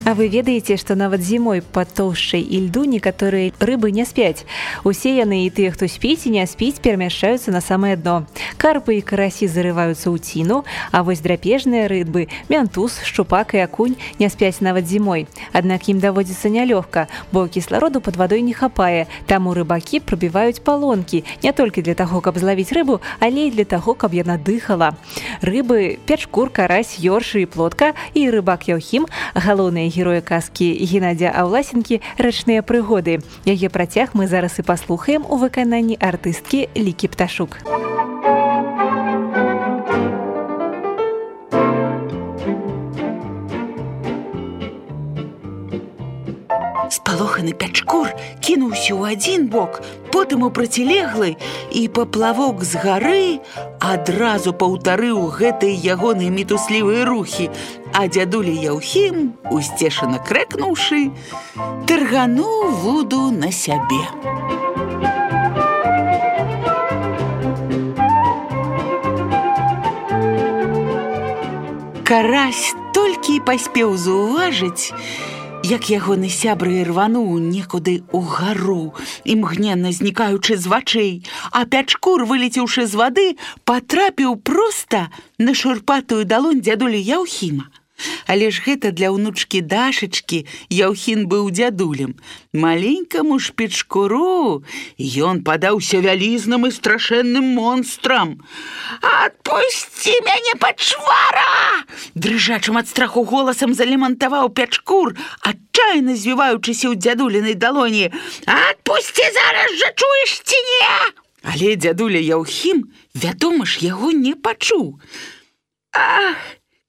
А вы ведаеце, што нават зімой пад тоўшчай і льду некаторыя рыбы не спяць. Усе яны, і тыя, хто спіць і не спіць, перамяшчаюцца на самае дно. Карпы і карасі зарываюцца ў ціну, а вось драпежныя рыбы, мянтуз, шчупак і акунь не спяць нават зімой. Аднак ім даводзіцца нялёгка, бо кіслароду пад вадой не хапае, таму рыбакі прабіваюць палонкі не толькі для таго, каб злавіць рыбу, але і для таго, каб яна дыхала. Рыбы, пячкур, карась, ёршы і плотка і рыбак Яўхім – галоўныя героя казкі Геннадзя Аўласенкі «Рачныя прыгоды». Яе працяг мы зараз і паслухаем у выкананні артысткі Лікі Пташук. Спалоханы пячкур кінуўся ў адзін бок, потым у процілеглы, і паплавок з гары адразу паўтарыў гэтыя ягоныя мітуслівыя рухі, а дзядуля Яўхім, усцешана крэкнуўшы, таргануў вуду на сябе. Карась толькі і паспеў заўважыць, як ягоны сябры рвануў некуды ўгару, імгненна знікаючы з вачэй, а пячкур, вылецеўшы з вады, патрапіў проста на шурпатую далонь дзядулі Яўхіма. Але ж гэта для ўнучкі Дашачкі Яўхім быў дзядулем. Маленькаму ж пячкуру ён падаўся вялізным і страшэнным монстрам. «Адпусці мяне, пачвара!» Дрыжачым ад страху голасам залемантаваў пячкур, адчайна звіваючыся ў дзядулінай далоні. «Адпусці зараз жа, чуеш ці не?» Але дзядуля Яўхім, вядома ж, яго не пачуў. «Ах!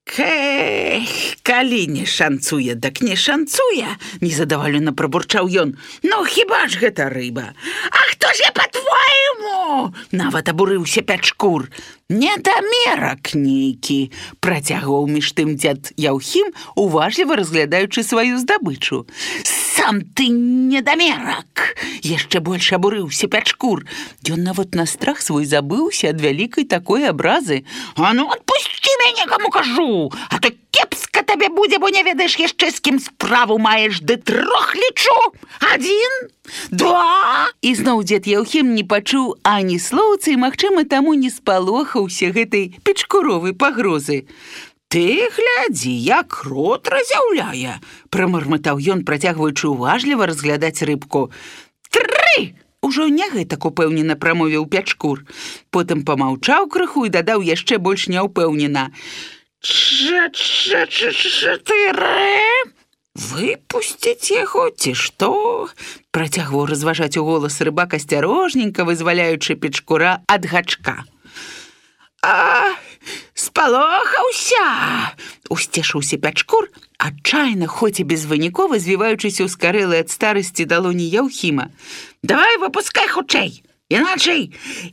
Калі не шанцуе, дак не шанцуе!» незадаволена прабурчаў ён. «Ну, хіба ж гэта рыба? А хто ж я, па-твойму?» Нават абурыўся пячкур. «Недамерак нейкі!» працягваў між тым дзяд Яўхім, уважліва разглядаючы сваю здабычу. «Сам ты недамерак!» Яшчэ больш абурыўся пячкур. Ён нават на страх свой забыўся ад вялікай такой абразы. «А ну, адпусці мяне, каму кажу! А то кепска табе будзе, бо не ведаеш яшчэ з кім справу маеш, ды 3 лічу! 1, 2!» І зноў дзед Яўхім не пачуў ані слоўца і, магчыма, таму не спалохаўся гэтай пячкуровай пагрозы. «Ты глядзі, як рот разяўляе!» прамармытаў ён, працягваючы уважліва разглядаць рыбку. 3! Ужо не гэтак упэўнена прамовіў пячкур. Потым памаўчаў крыху і дадаў яшчэ больш няўпэўнена. 4! «Выпусціць яго, ці што?» працягваў разважаць у голас рыбак, асцярожненька вызваляючы пячкура ад гачка. «А, спалохаўся!» усцешыўся пячкур, адчайна, хоць і безвынікова, звіваючыся ў скарэлай ад старасці далоні Яўхіма. «Давай, выпускай хутчэй, іначай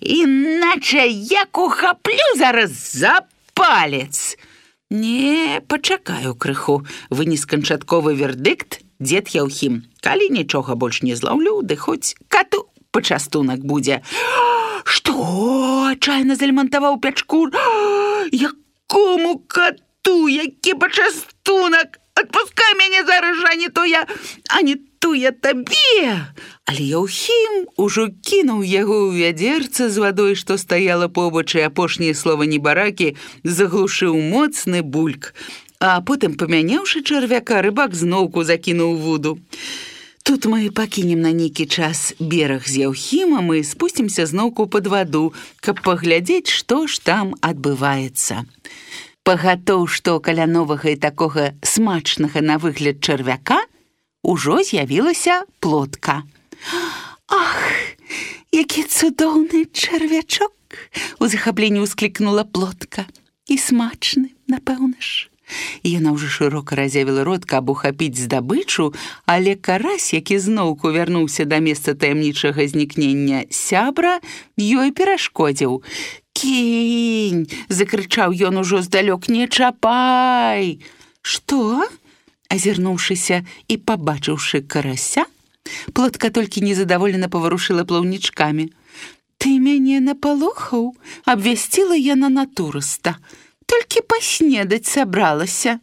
як ухаплю зараз за палец!» «Не, пачакаю крыху», вынес канчатковы вердыкт дзед Яўхім. «Калі нічога больш не злаўлю, ды хоць кату пачастунак будзе». «Што?» адчайна залемантаваў пячкур. «Якому кату, які пачастунак? Адпускай мяне зараз жа, а не то я табе!» Але Яўхім ужо кінуў яго ў вядзерца з вадой, што стаяла побач, і апошнія слова небаракі заглушыў моцны бульк. А потым, памяняўшы чарвяка, рыбак зноўку закінуў вуду. Тут мы пакінем на нейкі час бераг з Яўхімам і спусцімся зноўку пад ваду, каб паглядзець, што ж там адбываецца. Пагатоў, што каля новага і такога смачнага на выгляд чарвяка ужо з'явілася плотка. «Ах, які цудоўны чарвячок!» у захапленні ўсклікнула плотка. «І смачны, напэўна ж!» Яна ўжо шырока разявіла рот, каб ухапіць здабычу, але карась, які зноўку вярнуўся да месца таямнічага знікнення сябра, ёй перашкодзіў. «Кінь!» – закрычаў ён ужо здалёк. «Не чапай!» «Што?» – азірнуўшыся і пабачыўшы карася, плотка толькі незадаволена паварушыла плаўнічкамі. «Ты мяне напалохаў?» – абвясціла яна натурыста. «Толькі паснедаць сабралася».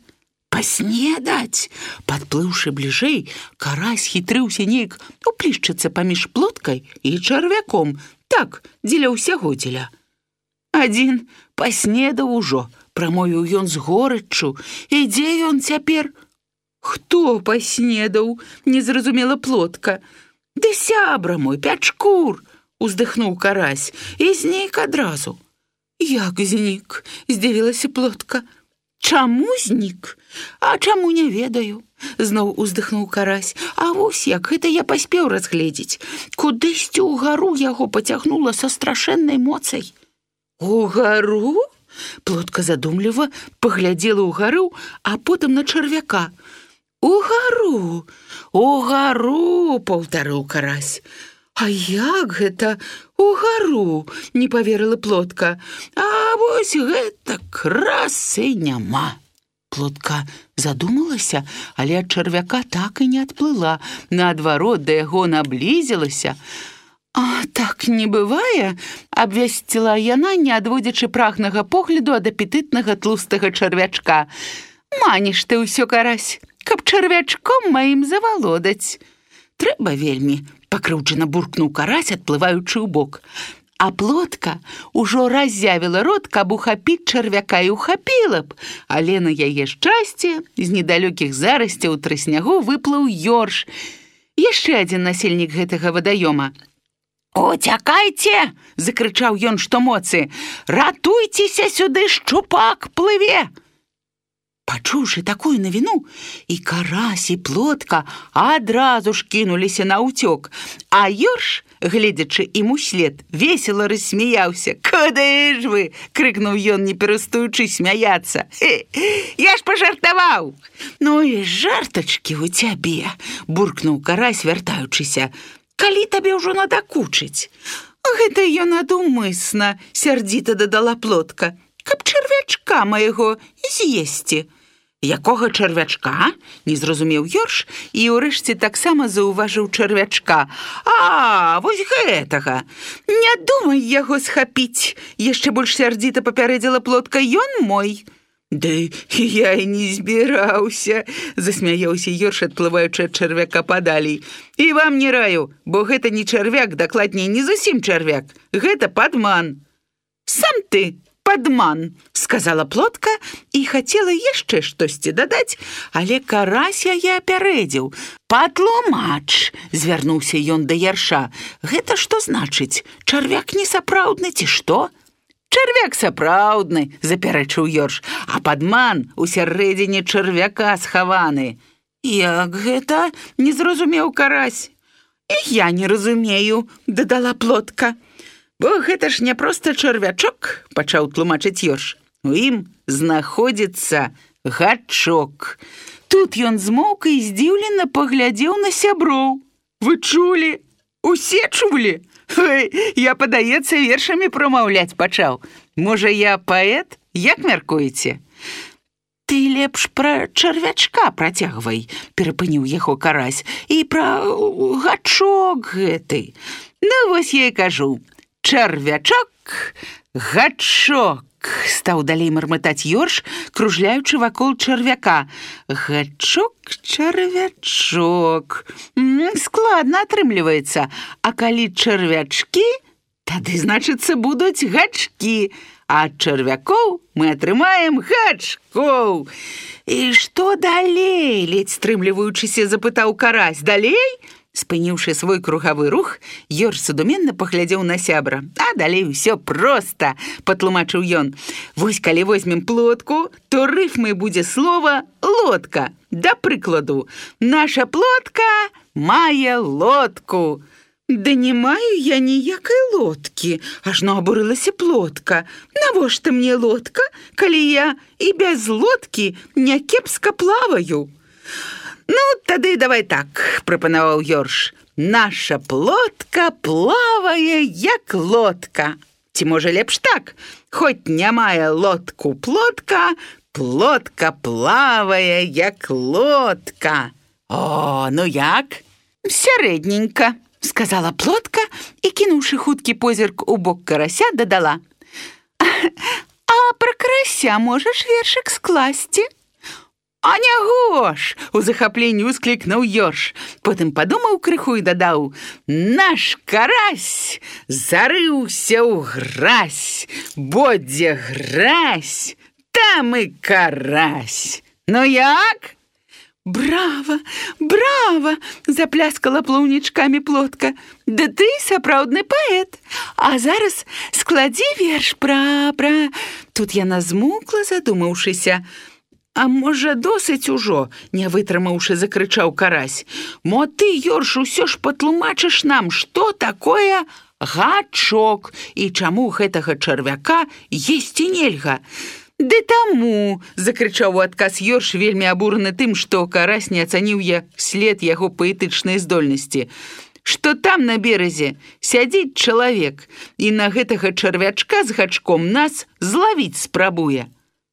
Паснедаць! Падплыўшы бліжэй, карась хітрыўся неяк уплішчыцца паміж плоткай і чарвяком, так, дзеля ўсяго дзеля. Адзін паснедаў ужо, прамовіў ён з горыччу. І дзе ён цяпер? Хто паснедаў? Не зразумела плотка. Ды сябра мой, Пячкур! Уздыхнуў карась і знік адразу. Як знік? Здзівілася плотка. Чаму знік? А чаму не ведаю? Зноў уздыхнуў карась. А вось як гэта я паспеў разгледзець. Кудысьці ўгару яго пацягнула са страшэннай моцай. Угару? Плотка задумліва паглядзела ўгару, а потым на чарвяка. Угару, паўтарыў карась. А як гэта угару? Не паверыла плотка. А вось гэта красы няма. Плотка задумалася, але ад чарвяка так і не адплыла. Наадварот, да яго наблізілася. А так не бывае, абвясціла яна, не адводзячы прагнага погляду ад апетытнага тлустага чарвячка. Маніш ты ўсё, карась, каб чарвячком маім завалодаць. Трэба вельмі, пакрыўджана буркнуў карась, адплываючы ў бок. А плотка ўжо раззявіла рот, каб ухапіць чарвяка, і ухапіла б. Але на яе шчасце з недалёкіх зарасцяў трыснягу выплыў ёрш. Яшчэ адзін насельнік гэтага вадаёма. «Уцякайце!» – закрычаў ён што моцы. «Ратуйцеся сюды, шчупак плыве!» Пачуўшы такую навіну, і карась, і плотка адразу ж кінуліся на ўцёк, а ёрш, гледзячы ім услед, весела рассмяяўся. «Куды ж вы?» – крыкнуў ён, не перастаючы смяяцца. «Я ж пажартаваў!» «Ну і жартачкі ў цябе!» – буркнуў карась, вяртаючыся. «Калі табе ўжо надакучыць?» «Гэта ён надумысна!» – сярдзіта дадала плотка. «Каб чарвячка майго з'есці!» «Якога чарвячка?» – не зразумеў ёрш і ўрэшце таксама заўважыў чарвячка. «А, вось гэтага! Не думай яго схапіць!» – яшчэ больш сярдзіта папярэдзіла плотка. «Ён мой!» «Ды я і не збіраўся!» – засмяяўся ёрш, адплываючы ад чарвяка падалей. «І вам не раю, бо гэта не чарвяк, дакладней, не зусім чарвяк. Гэта падман!» «Сам ты падман!» – сказала плотка і хацела яшчэ штосьці дадаць, але карась яе апярэдзіў. «Патлумач!» – звярнуўся ён да ярша. «Гэта што значыць? Чарвяк несапраўдны ці што?» «Чарвяк сапраўдны!» – запярэчыў ёрш, «а падман у сярэдзіне чарвяка схаваны». «Як гэта?» – не зразумеў карась. «І я не разумею!» – дадала плотка. «Бо гэта ж не проста чарвячок», – пачаў тлумачыць ёрш. «У ім знаходзіцца гачок». Тут ён змоўк і здзіўлена паглядзеў на сяброў. «Вы чулі? Усе чулі? Я, падаецца, вершамі прамаўляць пачаў. Можа, я паэт? Як мяркуеце?» «Ты лепш пра чарвячка працягвай», – перапыніў яго карась, «і пра гачок гэты. Ну, вось я і кажу. Чарвячок, гачок», – стаў далей мармытаць ёрш, кружляючы вакол чарвяка. «Гачок, чарвячок. Складна атрымліваецца. А калі чарвячкі, тады, значыцца, будуць гачкі. А ад чарвякоў мы атрымаем гачкоў». «І што далей?» – ледзь стрымліваючыся запытаў карась. «Далей?» Спыніўшы свой кругавы рух, ёрш задуменна паглядзеў на сябра. «А далей усё проста», – патлумачыў ён. «Вось калі возьмем плотку, то рыфмай будзе слова «лодка». Да прыкладу, наша плотка мае лодку». «Да не маю я ніякай лодкі», – ажно абурылася плотка. «Навошта мне лодка, калі я і без лодкі някепска плаваю?» «Ну, тады давай так», – прапанаваў ёрш. «Наша плотка плавае, як лодка». Ці можа лепш так? «Хоць не мае лодку плотка, плотка плавае, як лодка». «О, ну як?» «Сярэдненька», – сказала плотка і, кінуўшы хуткі позірк у бок карася, дадала. «А пра карася можаш вершык скласці?» А няго ж! У захапленні ўсклікнуў Ёрш. Потым падумаў крыху і дадаў: наш карась зарыўся ў гразь, бо дзе гразь, там і карась. Ну як? Брава, брава! Запляскала плаўнічкамі плотка. Да ты сапраўдны паэт. А зараз складзі верш пра... Тут яна змукла, задумаўшыся. А можа, досыць ужо, не вытрымаўшы, закрычаў карась. Мо ты, Ёрш, усё ж патлумачыш нам, што такое гачок і чаму гэтага чарвяка есці нельга? Ды таму, закрычаў у адказ Ёрш, вельмі абураны тым, што карась не ацаніў як след яго паэтычнай здольнасці. Што там на беразе сядзіць чалавек і на гэтага чарвячка з гачком нас злавіць спрабуе.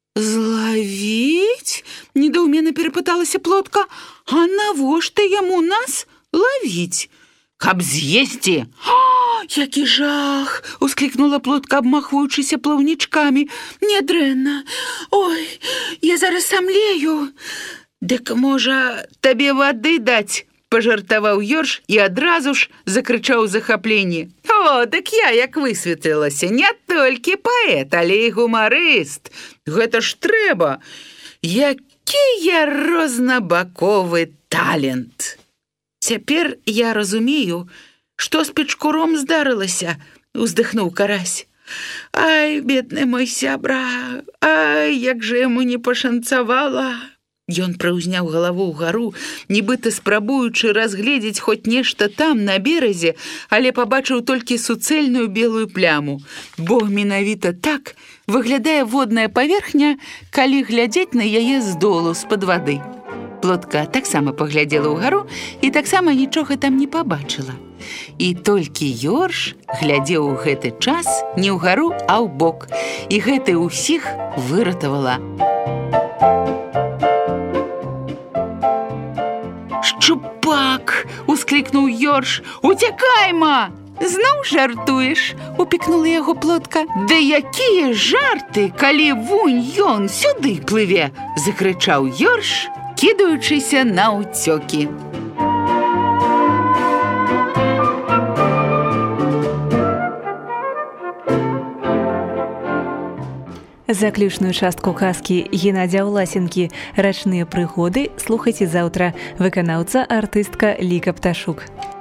Злавіць? Недоуменно перапыталася плотка. А навошта яму нас лавіць? Каб з'есці. Які жах! Усклікнула плотка, абмахваючыся плаўнічкамі. Нядрэнна. Ой, я зараз самлею. Дык, можа, табе вады даць? Пажартаваў Ёрш і адразу ж закрычаў у захапленні. О, дык я, як высветлілася, не толькі паэт, але і гумарыст. Гэта ж трэба. Які я рознабаковы талент. Цяпер я разумею, што з печкуром здарылася, уздыхнуў карась. Ай, бедны мой сябра, ай, як жа яму не пашанцавала. Ён прыўзняў галаву ўгару, нібыта спрабуючы разгледзець хоць нешта там, на беразе, але пабачыў толькі суцэльную белую пляму, бо менавіта так выглядае водная паверхня, калі глядзець на яе здолу, з-пад вады. Плотка таксама паглядзела ўгару і таксама нічога там не пабачыла. І толькі Ёрш глядзеў у гэты час не ўгару, а ўбок, і гэта ўсіх выратавала. «Шчупак!» – усклікнуў Ёрш. «Уцякайма!» «Зноў жартуеш?» – упікнула яго плотка. «Да якія жарты, калі вунь ён сюды плыве!» – закрычаў Ёрш, кідаючыся на ўцёкі. Заключную частку казкі Геннадзя Ўласенкі «Рачныя прыгоды» слухайце заўтра. Выканаўца артыстка Ліка Пташук.